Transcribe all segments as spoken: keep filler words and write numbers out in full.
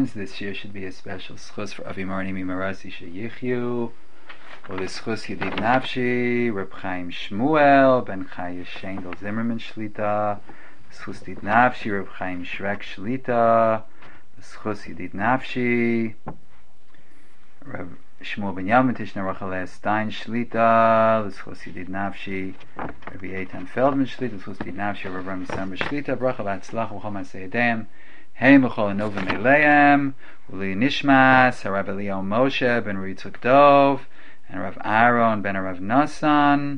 friends. This year should be a special schus for Avimarni Mimarasi Sheyichyu. Well, this schus Yedid Nafshi, Reb Chaim Shmuel, Ben Chaya Shendel Zimmerman Shlita, schus Yedid Nafshi, Reb Chaim Shrek Shlita, schus Yedid Nafshi, Reb Shmuel Ben Yamin Tishna Rachaleh Stein Shlita, schus Yedid Nafshi, Rabbi Eitan Feldman Shlita, schus Yedid Nafshi, Reb Rami Samar Shlita, Bracha Batzlach V'chol Masei Yedayim. Hey Mechol Anovim Eleim, Uli Nishmas, Rav Eliyahu Moshe ben Ritzuk Dov, and Rav Aaron ben Rav Nasan,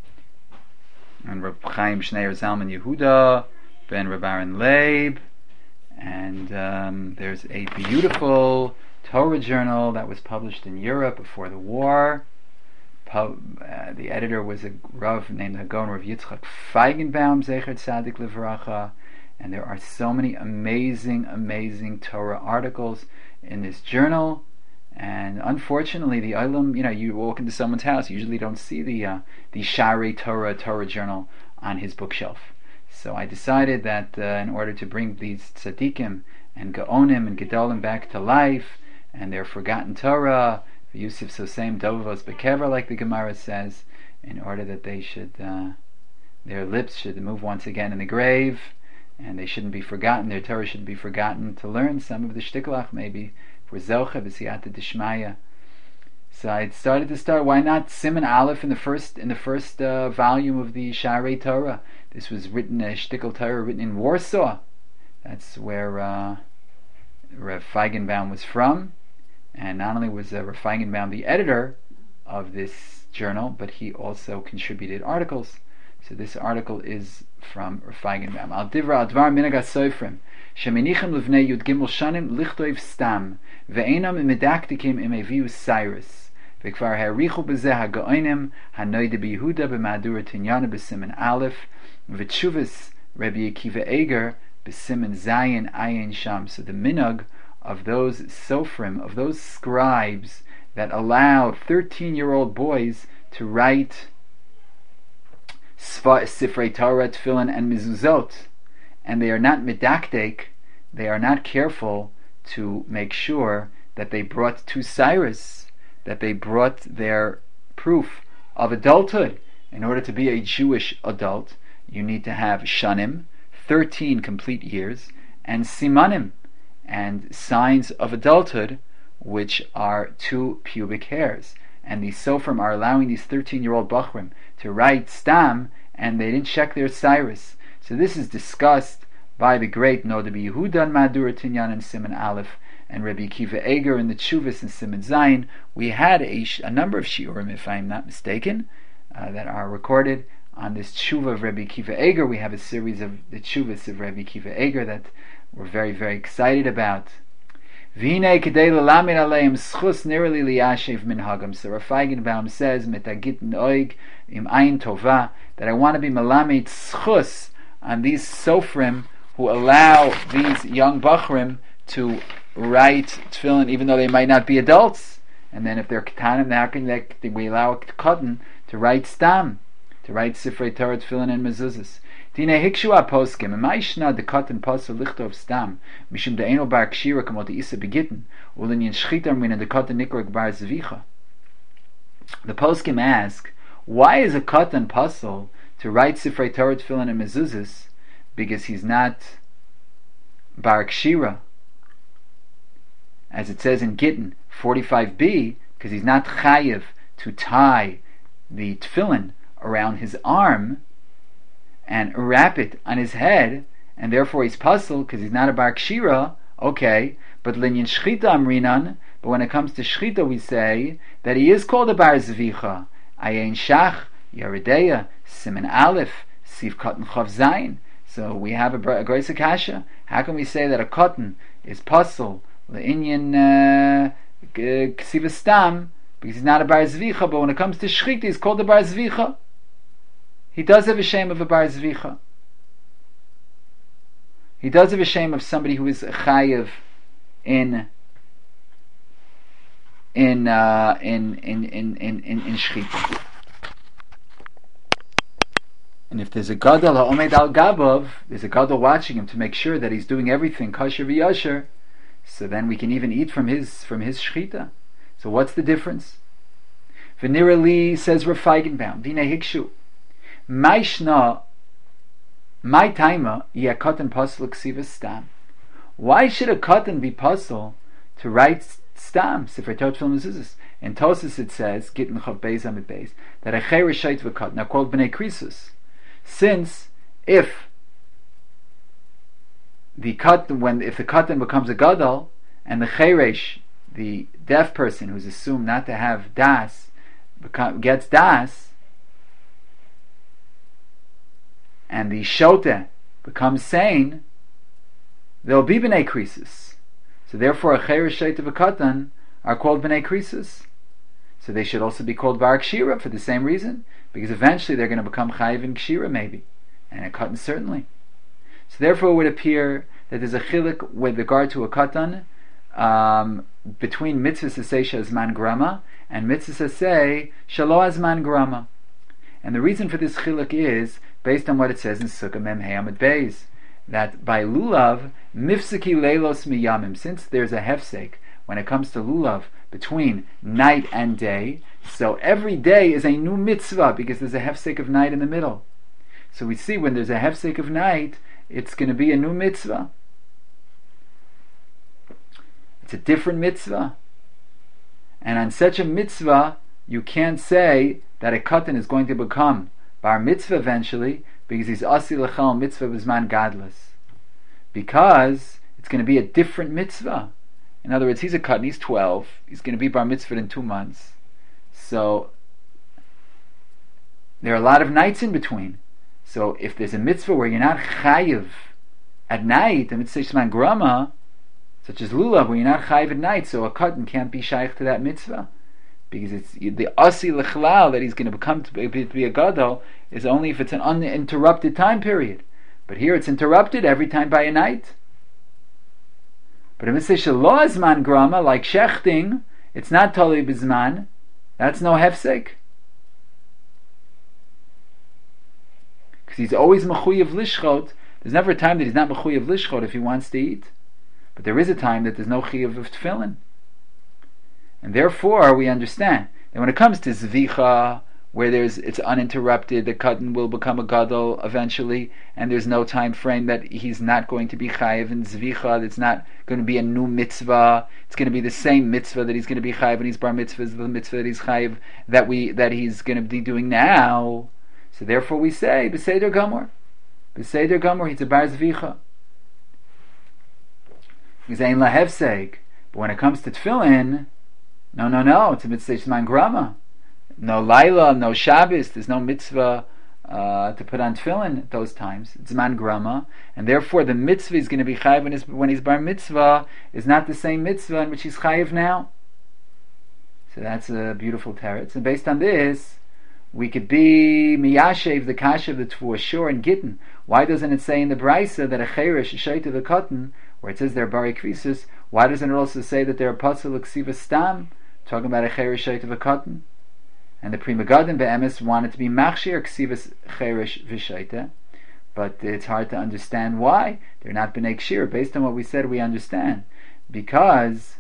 and Rav Chaim Shneir Zalman Yehuda ben Rav Aaron Leib, and um, there's a beautiful Torah journal that was published in Europe before the war. Pub, uh, the editor was a Rav named Hagon Rav Yitzchak Feigenbaum, Zecher Tzadik Livracha. And there are so many amazing, amazing Torah articles in this journal. And unfortunately, the Olam, you know, you walk into someone's house, you usually don't see the uh, the Sharei Torah Torah journal on his bookshelf. So I decided that uh, in order to bring these tzaddikim and gaonim and gedolim back to life, and their forgotten Torah, Yusuf Sosem Dovos Bekever, like the Gemara says, in order that they should, uh, their lips should move once again in the grave, and they shouldn't be forgotten, their Torah shouldn't be forgotten, to learn some of the shtiklach, maybe for Zocha v'siyata d'shmaya. So I started to start. Why not Siman Aleph in the first in the first uh, volume of the Sharei Torah? This was written a shtikl Torah written in Warsaw. That's where uh, Rav Feigenbaum was from, and not only was uh, Rav Feigenbaum the editor of this journal, but he also contributed articles. So this article is from Rav Feigenbaum. Al Divra Al Dvar Minhag HaSofrim Shemenichim Livnei Yud Gimel Shanim Lichtov Stam Ve'enam Imedaktikim Imeviu Cyrus Ve'kvar Ha'richu B'zeh HaGoinim Hanoide B'Yehuda B'Madura Tinyana B'Simen Aleph V'Tshuvas Rabbi Akiva Eger B'Simen Zayin Ayin Sham. So the minhag of those Sofrim, of those scribes that allow thirteen-year-old boys to write Sifrei Torah, Tefillin, and Mezuzot, and they are not medaktek, they are not careful to make sure that they brought to Cyrus, that they brought their proof of adulthood. In order to be a Jewish adult, you need to have shanim, thirteen complete years, and simanim, and signs of adulthood, which are two pubic hairs. And these Sofrim are allowing these thirteen-year-old Bachrim to write Stam, and they didn't check their Cyrus. So this is discussed by the great Noda B'Yehuda and Madura Tinyan and Siman Aleph, and Rabbi Akiva Eger in the Tshuvas and Siman Zayin. We had a, a number of shiurim, if I'm not mistaken, uh, that are recorded on this Tshuva of Rabbi Akiva Eger. We have a series of the Tshuvas of Rabbi Akiva Eger that we're very, very excited about. V'hinei kedei l'lamed aleim schus nirali liyashev minhagam. So Rav Feigenbaum says, metagit noig im ayin tova, that I want to be melamed schus on these sofrim who allow these young bachrim to write tefillin, even though they might not be adults. And then if they're ketanim, how can they, we allow a katan to write stam, to write sifrei Torah, tefillin, and mezuzahs. Dine hikshu aposkim, emaishna de katan pasur lichtov stam, mishum de eno bar kshira kamot isa begitten, ulinyan shchitam min de katan nikrak bar zvicha. The poskim ask, why is a katan pasul to write sifrei Torah, tefillin, and mezuzahs? Because he's not bar kshira, as it says in Gittin forty-five b, because he's not chayiv to tie the tefillin around his arm and wrap it on his head, and therefore he's puzzled because he's not a bar kshira. Okay, but linyan shchita amrinan. But when it comes to shchita, we say that he is called a bar zvicha. Ayin shach yaredeya siman aleph siv katan chav zayin. So we have a, a grace akasha. How can we say that a cotton is puzzle leinyan ksiva stam because he's not a bar zvicha? But when it comes to shchita, he's called a bar zvicha. He does have a shame of a bar zvicha. He does have a shame of somebody who is chayiv in in uh, in in in in in, in shchita. And if there's a gadol ha'omed al gabav, there's a gadol watching him to make sure that he's doing everything kosher v'yosher, so then we can even eat from his from his shchita. So what's the difference? Venirali says Rav Feigenbaum, Dina Hikshu, Maishna, my timer, ye a katan pasal ksivas stam. Why should a katan be pasal to write stam? Sefer Torah Tefillin Mezuzos. In Tosis it says, Gittin Chav Beis Amid Beis, that a cheresh shait v'katan are called b'nei krisus. Since if the katan, when if the katan becomes a gadol, and the cheresh, the deaf person who's assumed not to have das, become, gets das, and the shota becomes sane, there will be b'nei krisus. So therefore, a cheresh shait v'katan are called b'nei krisus. So they should also be called bar kshira for the same reason, because eventually they're going to become chayiv in kshira maybe, and a katan certainly. So therefore, it would appear that there's a chilik with regard to a katan um, between mitzvah sasei shazman grama and mitzvah sasei shalo azman grama. And the reason for this chilik is based on what it says in Sukkah Mem Hey Amud Beis, that by lulav mifseki leilos miyamim, since there's a hefsek when it comes to lulav between night and day, so every day is a new mitzvah because there's a hefsek of night in the middle. So we see when there's a hefsek of night, it's going to be a new mitzvah. It's a different mitzvah. And on such a mitzvah, you can't say that a katan is going to become bar mitzvah eventually because he's asi l'chal mitzvah b'zman gadlus. Because it's going to be a different mitzvah. In other words, he's a katan, he's twelve, he's going to be bar mitzvah in two months. So there are a lot of nights in between. So if there's a mitzvah where you're not chayiv at night, a mitzvah shman grama, such as lulav, where you're not chayiv at night, so a katan can't be shaykh to that mitzvah. Because it's the asi l'chlal that he's going to become to be, to be a gadol is only if it's an uninterrupted time period. But here it's interrupted every time by a night. But a mitzvah shelo azman grama, like shechting, it's not totally bizman. That's no hefsek. Because he's always mechuyev lishchot. There's never a time that he's not mechuyev lishchot if he wants to eat. But there is a time that there's no chiyuv of tefillin. And therefore, we understand that when it comes to zvicha, where there's it's uninterrupted, the katan will become a gadol eventually, and there's no time frame that he's not going to be chayiv in zvicha. It's not going to be a new mitzvah. It's going to be the same mitzvah that he's going to be chayiv when he's bar mitzvah, is the mitzvah that he's chayiv that we that he's going to be doing now. So therefore, we say b'seder gamor, b'seder gamor. He's a bar zvicha. He's ein lahevseg. But when it comes to tefillin, no, no, no. It's a mitzvah shman grama. No Laila, no Shabbos, there's no mitzvah uh, to put on tefillin at those times. It's man grama, and therefore the mitzvah is going to be chayiv when he's, when he's bar mitzvah is not the same mitzvah in which he's chayiv now. So that's a beautiful teretz. And based on this, we could be miyashev the kasha of the Tfuah Shor and Gittin. Why doesn't it say in the Brisa that a cheresh is shayt of the katan, where it says they're bari krisus? Why doesn't it also say that they're pasal ksiva stam, talking about a cheresh shayt of a katan? And the Pri Megadim be'emes wanted to be machshir ksivas cheresh v'shaita, but it's hard to understand why they're not b'nei kshir. Based on what we said, we understand because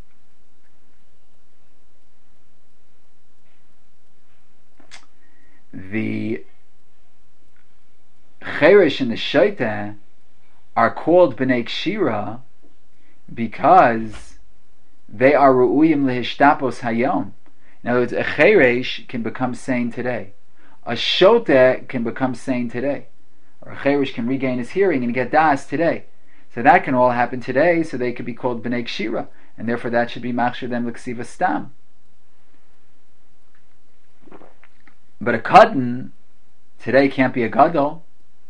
the cheresh and the shaita are called b'nei kshira because they are ru'uyim lehishtapos hayom. In other words, a cheresh can become sane today. A shota can become sane today. Or a cheresh can regain his hearing and get das today. So that can all happen today, so they could be called b'nei kshira. And therefore that should be machshir them l'ksiva stam. But a katan today can't be a gadol.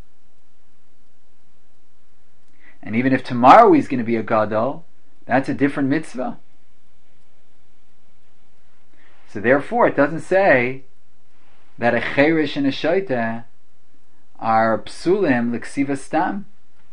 And even if tomorrow he's going to be a gadol, that's a different mitzvah. So therefore, it doesn't say that a cheresh and a shaita are psulim l'ksiva stam.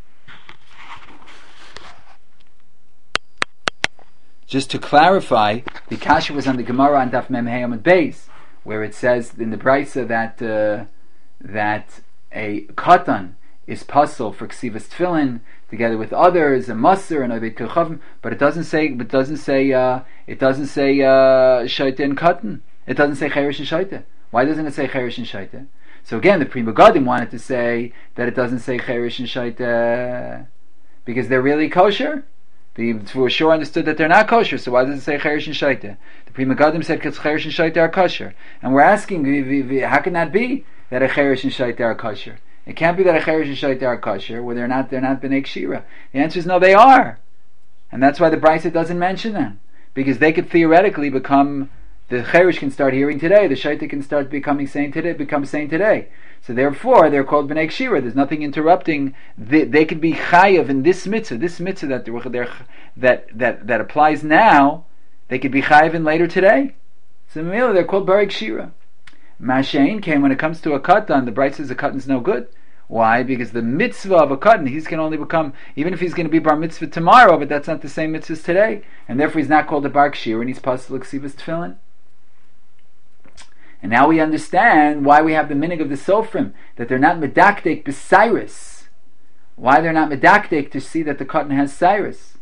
Just to clarify, the kasha was on the Gemara on Daf Mem Hey Amud Beis, where it says in the Brisa that uh, that a katan is puzzle for ksivas tefillin together with others, and Maser and Ovid Kochavim, but it doesn't say. But it doesn't say. Uh, it doesn't say uh, Shaita and Katan. It doesn't say Cherish and Shaita. Why doesn't it say Cherish and Shaita? So again, the Pri Megadim wanted to say that it doesn't say Cherish and Shaita because they're really kosher. The for sure understood that they're not kosher. So why does it say Cherish and Shaita? The Pri Megadim said because Cherish and Shaita are kosher, and we're asking, how can that be that a Cherish and Shaita are kosher? It can't be that a Cherish and Shaita are kosher where they're not they're not B'nei Kshira. The answer is no, they are, and that's why the Brisa doesn't mention them, because they could theoretically become, the Cherish can start hearing today, the Shaita can start becoming saying today, become saying today. So therefore, they're called B'nei Kshira. There's nothing interrupting. They, they could be chayav in this mitzvah, this mitzvah that they're, they're, that that that applies now. They could be chayav in later today. So they're called B'nei Kshira. Mashain came when it comes to a katan. The Brisa says a katan's no good. Why? Because the mitzvah of a katan, he's can only become, even if he's going to be bar mitzvah tomorrow, but that's not the same mitzvah as today, and therefore he's not called a bar kshir, and he's pasal ksivas tefillin. And now we understand why we have the minig of the sofrim, that they're not medakdek b'cyrus. Why they're not medakdek to see that the katan has cyrus.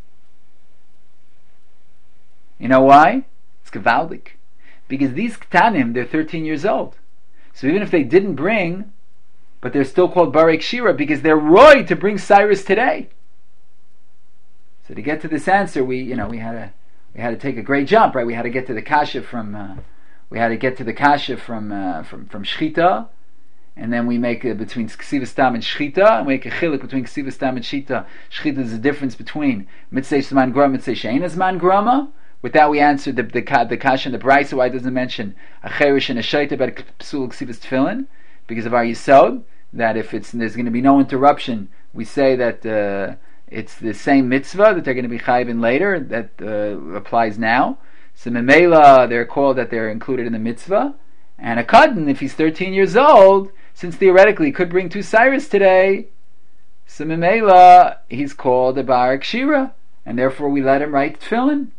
You know why? It's gevaldik. Because these ktanim, they're thirteen years old. So even if they didn't bring, but they're still called Barei Kshira because they're roy to bring Cyrus today. So to get to this answer, we you know we had to we had to take a great jump, right? We had to get to the kasha from uh, we had to get to the kasha from uh, from from Shchita, and then we make uh, between Ksivas Tam and Shchita, and we make a chilik between Ksivas Tam and Shchita. Shchita is the difference between Mitzvah Zman Grama, Mitzvah She'ein Zman Grama. With that, we answered the the, the kasha and the Brisa. Why it doesn't mention a cherish and a shaita about psul ksivas tefillin? Because of our yisod, that if it's there's going to be no interruption, we say that uh, it's the same mitzvah that they're going to be chayiv in later that uh, applies now. So memela, they're called that they're included in the mitzvah. And a katan, if he's thirteen years old, since theoretically he could bring two cyrus today, so memela he's called a bar kshira, and therefore we let him write tefillin.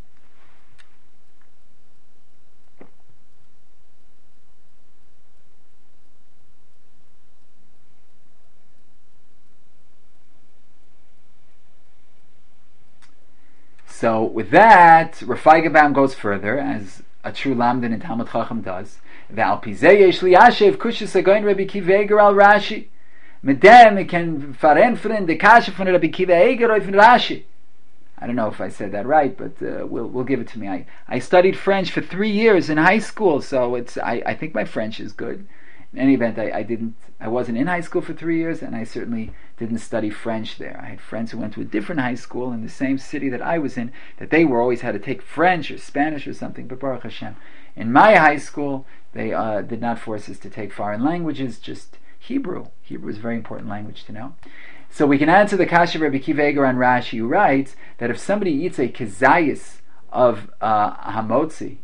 So with that, Rafai Gabam goes further, as a true Lamdan in Talmud Chacham does. Ve'al pizei yesh li yashev kushis agoin Rabbi Kiva Eger al Rashi. Mit dem ik ken verenfren de kashe von Rabbi Kiva Eger auf Rashi. I don't know if I said that right, but uh, we'll we'll give it to me. I, I studied French for three years in high school, so it's I, I think my French is good. In any event, I, I didn't I wasn't in high school for three years, and I certainly didn't study French there. I had friends who went to a different high school in the same city that I was in, that they were always had to take French or Spanish or something, but Baruch Hashem. In my high school, they uh, did not force us to take foreign languages, just Hebrew. Hebrew is a very important language to know. So we can answer the kasha of Rabbi Kiva Eger on Rashi, who writes that if somebody eats a kezayis of uh, hamotzi,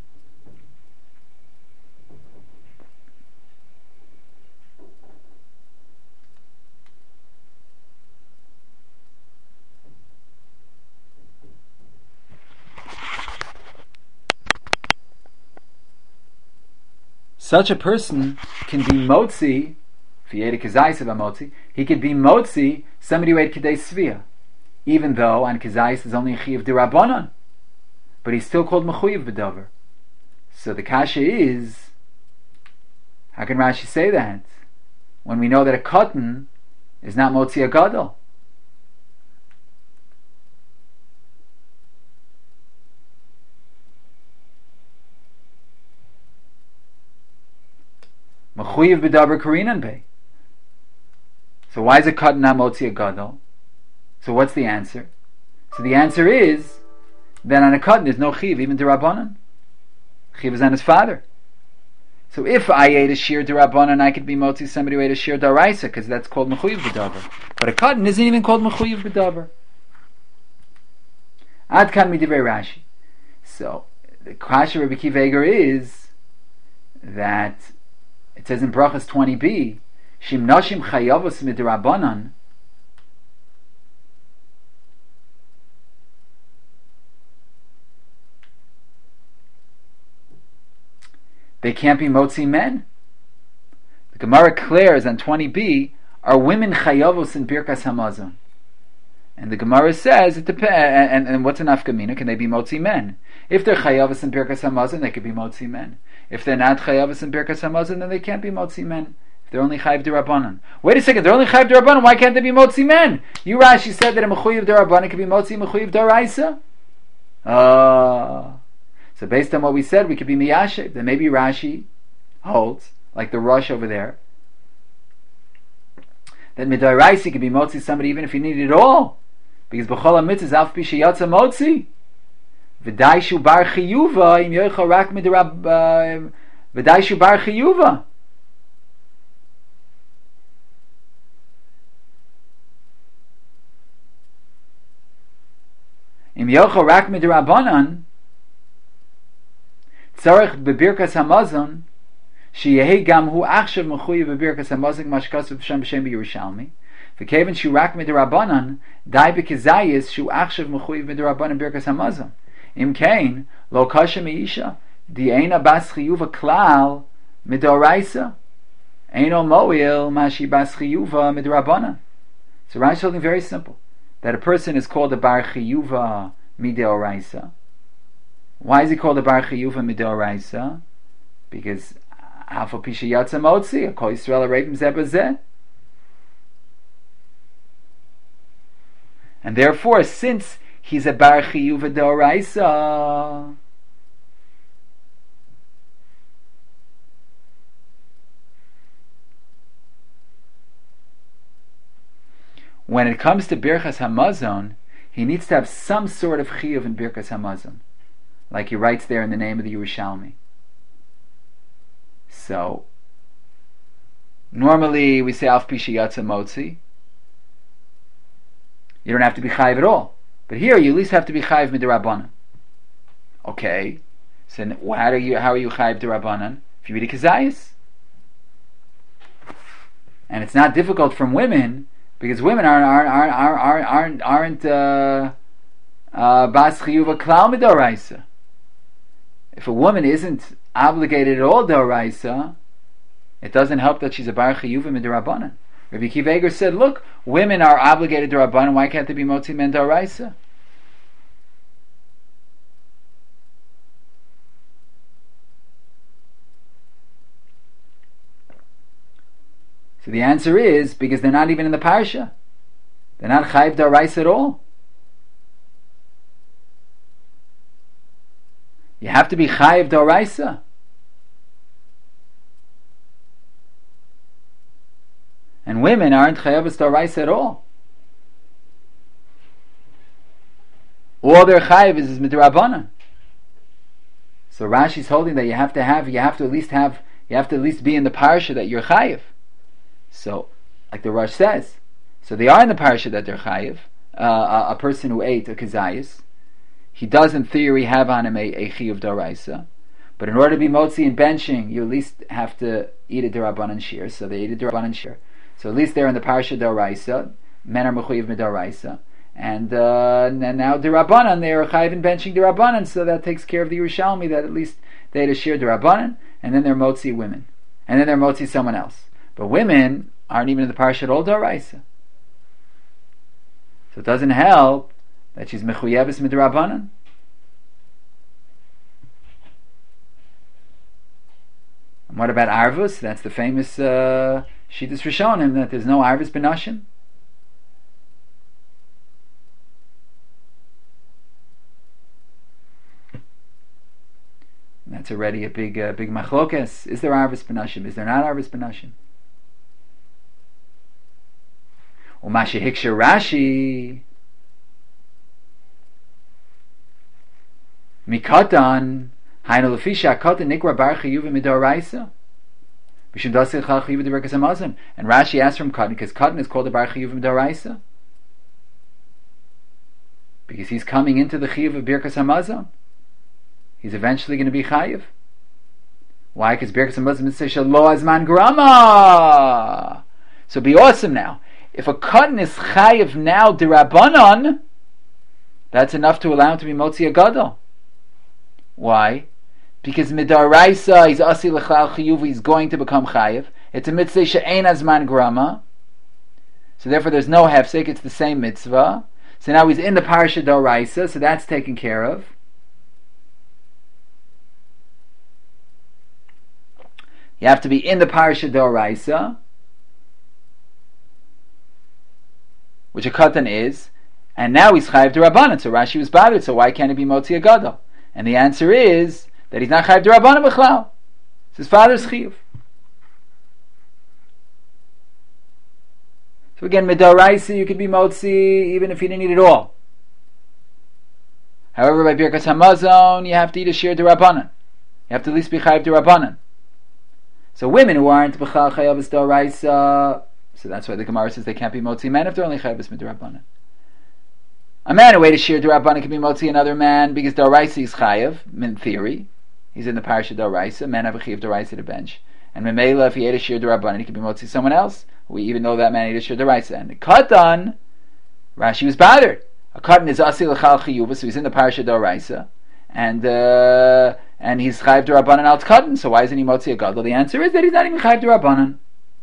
such a person can be motzi, if he ate a kezayis of a motzi, he could be motzi somebody who ate kedei svia, even though on kezayis is only a chiyav d'Rabbanan, but he's still called mechuyev b'davar. So the kasha is, how can Rashi say that when we know that a katan is not motzi a gadol? Mechuyev b'davar karinan bei. So why is a katan not motzi a gadol? So what's the answer? So the answer is that on a katan there's no chiv, even d'Rabbanan. Chiv is on his father. So if I ate a shir d'Rabbanan, I could be motzi somebody who ate a shir d'Oraisa, because that's called mechuyev b'davar. But a katan isn't even called mechuyev b'davar. Ad kan midivrei Rashi. So the kasha Rabbi Kiva Eger is that it says in Brachas twenty b, Shim Nashim Chayavos Midrabanan. They can't be motzi men. The Gemara declares on twenty b, are women chayavos in Birkas Hamazon? And the Gemara says it depends. And, and, and what's an afkamina? Can they be motzi men? If they're chayavos in Birkas Hamazon, they could be motzi men. If they're not chayavos in Birkas Hamazon, then they can't be motzi men. If they're only chayav derabanan. Wait a second, they're only chayav derabanan. Why can't they be motzi men? You Rashi said that a mechuyev derabanan can be motzi mechuyev deraisa. Ah, uh, so based on what we said, we could be miyashiv. Then maybe Rashi holds, like the Rosh over there, that midaraisi could be motzi somebody even if he needed it all. Because b'chol ha-mitzvahs alf pi sheyatza motzi v'daishu bar chiyuva im yoichel rak midrab v'daishu bar chiyuva. Im yoichel rak midrabanan tzarech bebirkas hamazon sheyehi gam hu achshav mechuyev bebirkas hamazon mashkasav b'shem b'shem b'Yerushalmi. V'keven shu rak midirabanan dai b'kezayis shu achshav mechuyev midirabanan birkas hamazon. Im kain lo kasha meisha di'ena bas chiyuva klal midoraisa eino moil mashi bas chiyuva midirabanan. So Rashi is something very simple, that a person is called a bar chiyuva midoraisa. Why is he called a bar chiyuva midoraisa? Because half a pisha yatsa motzi, a kol Yisrael arabim zeh b'zeh. And therefore, since he's a bar chiyuva d'oraisa, when it comes to Birkas Hamazon, he needs to have some sort of chiyuv in Birkas Hamazon, like he writes there in the name of the Yerushalmi. So, normally we say Alf Pisha Yatza Motzi. You don't have to be chayiv at all. But here you at least have to be chayiv midirabanan. Okay. So how are you how are you chayiv dirabanan? If you read a kezayis. And it's not difficult from women, because women aren't aren't aren't aren't aren't, aren't uh, uh, bas chiyuva klal midoraisa. If a woman isn't obligated at all doraisa, it doesn't help that she's a bar chiyuva midirabanan. Rabbi Akiva Eiger said, look, women are obligated to Rabbanan, why can't they be motzi men d'oraisa? So the answer is, because they're not even in the parsha. They're not chayiv d'oraisa at all. You have to be chayiv d'oraisa. And women aren't chayavas d'oraisa at all. All their chayav is, is midrabanan. So Rashi's holding that you have to have, you have to at least have, you have to at least be in the parsha that you're chayav. So, like the Rosh says, so they are in the parsha that they're chayav. Uh, a, a person who ate a kezayis, he does in theory have on him a, a chiyuv d'oraisa. But in order to be motzi and benching, you at least have to eat a d'rabanan shir. So they eat a d'rabanan shir. So at least they're in the parsha d'oraisa. Men are mechuyev midoraisa, and uh, and now d'rabanan they are chayiv in benching d'rabanan. So that takes care of the Yerushalmi that at least they had a shir d'rabanan, and then they're motzi women, and then they're motzi someone else. But women aren't even in the parsha at all d'oraisa. So it doesn't help that she's mechuyeves midrabanan. And what about arvus? That's the famous uh, Shittas Rishonim, that there's no arvus benashim. That's already a big, uh, big machlokes. Is there arvus benashim? Is there not arvus benashim? Umashi hiksher Rashi mikatan hainu lefisha katan nikra bar chiyuva midoraisa b'shem dasei chal chiyuva d'berkas hamazon. And Rashi asked from katan because katan is called a bar chiyuva midoraisa because he's coming into the chiyuv of berkas hamazon. He's eventually going to be chayiv. Why? Because berkas hamazon says shelo azman grama. So be awesome now. If a katan is chayiv now d'Rabbanan, that's enough to allow him to be motzi agadol. Why? Because midaraisa he's asi l'chal chiyuv, he's going to become chayiv. It's a mitzvah she'ein azman grama. So therefore there's no hefsek, it's the same mitzvah. So now he's in the Parsha Doraisa, so that's taken care of. You have to be in the Parsha Doraisa, which a katan is, and now he's chayiv d'Rabbanan. So Rashi was bothered, so why can't he be motzi a gadol? And the answer is that he's not chayiv d'Rabbanan b'chlal. It's his father's chiyuv. So again, midoraisa, you could be motzi even if you didn't eat it all. However, by Birkas Hamazon, you have to eat a shir d'Rabbanan. You have to at least be chayiv d'Rabbanan. So women who aren't b'chal chayav d'Oraisa, so that's why the Gemara says they can't be motzi men if they're only chayav d'Rabbanan. A man who ate a shir d'Rabbanan can be motzi another man because d'Oraisa is chayav, in theory. He's in the Parsha d'Oraisa. Men have a chayav d'Oraisa to bench. And Memela, if he ate a shir d'Rabbanan, he can be motzi someone else. We even know that man ate a shir d'Oraisa. And the katan, Rashi was bothered. A katan is asil l'chal chiyuva, so he's in the Parsha d'Oraisa. And uh, and he's chayiv d'Rabbanan al katan, so why isn't he motzi a gadol? The answer is that he's not even chayiv d'Rabbanan.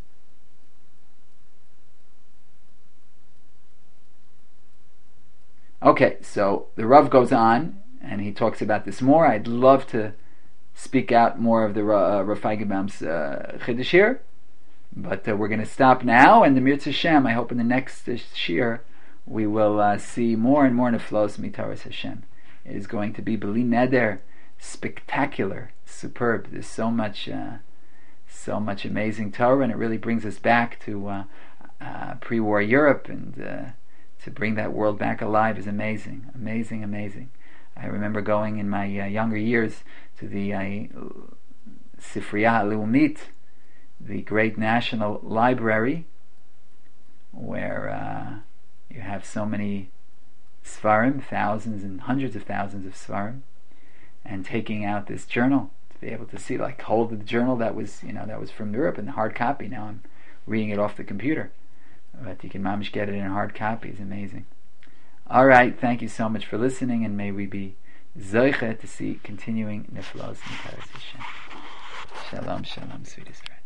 Okay, so the Rav goes on, and he talks about this more. I'd love to speak out more of the uh, Rav Feigenbaum's uh, Chiddush here, but uh, we're going to stop now, and the Mirz Hashem, I hope in the next uh, shir, we will uh, see more and more neflos mitaras Hashem. It is going to be B'li Neder, spectacular, superb. There's so much, uh, so much amazing Torah, and it really brings us back to uh, uh, pre-war Europe, and uh, to bring that world back alive is amazing, amazing, amazing. I remember going in my uh, younger years to the uh, Sifriya Leumit, the great national library, where uh, you have so many Svarim, thousands and hundreds of thousands of Svarim, and taking out this journal to be able to see, like, hold the journal that was, you know, that was from Europe in the hard copy. Now I'm reading it off the computer, but you can mamish get it in hard copy. It's amazing. All right, thank you so much for listening, and may we be zoiche to see continuing niflos and Hashem. Shalom, shalom, sweet Israel.